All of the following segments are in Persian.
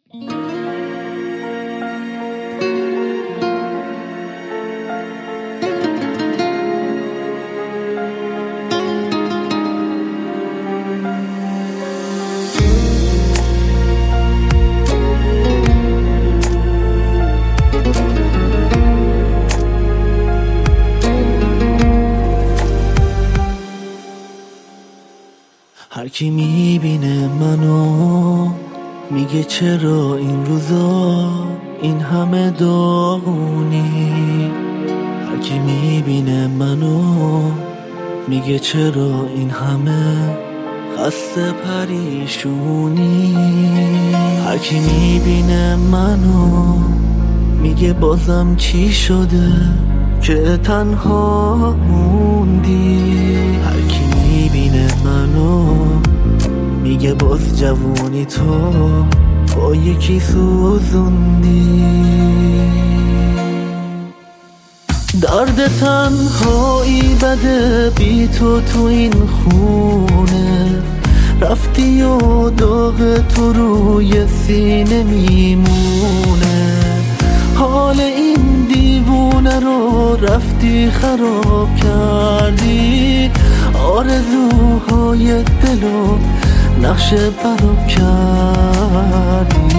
هر کی میبینه منو میگه چرا این روزا این همه داغونی. هر کی میبینه منو میگه چرا این همه خسته پریشونی. هر کی میبینه منو میگه بازم چی شده که تنها موندی. هر کی میبینه منو میگه باز جوونی تو با یکی سوزوندی. درد تنهایی بده بی تو این خونه، رفتی و داغ تو روی سینه میمونه. حال این دیوونه رو رفتی خراب کردی، آرزوهای دلو نقشه براب کردی.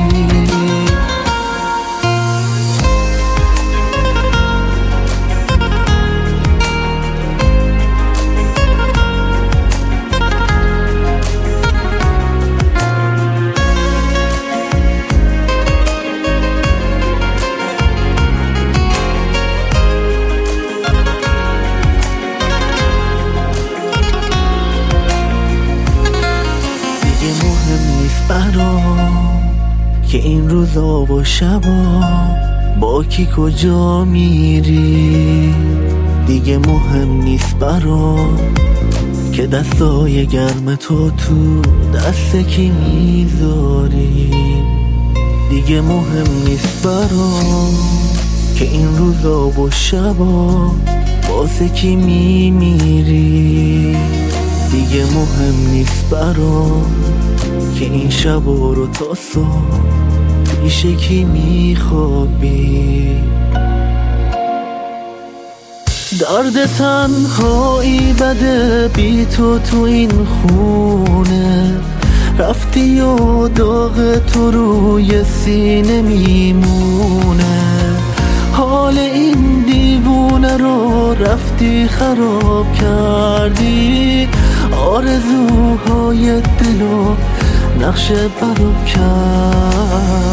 برام که این روزا و شبا با کی کجا میری، دیگه مهم نیست برام که دستای گرم تو دست کی میذاری. دیگه مهم نیست برام که این روزا و شبا واسه کی میمیری. دیگه مهم نیست برام که این شبا رو تا صبح پیش کی میخوابی. درد تنهایی بده بی تو این خونه، رفتی و داغ تو روی سینه میمونه. حال این دیوونه رو رفتی خراب کردی، آرزوهای دلو نقشه براب کرد.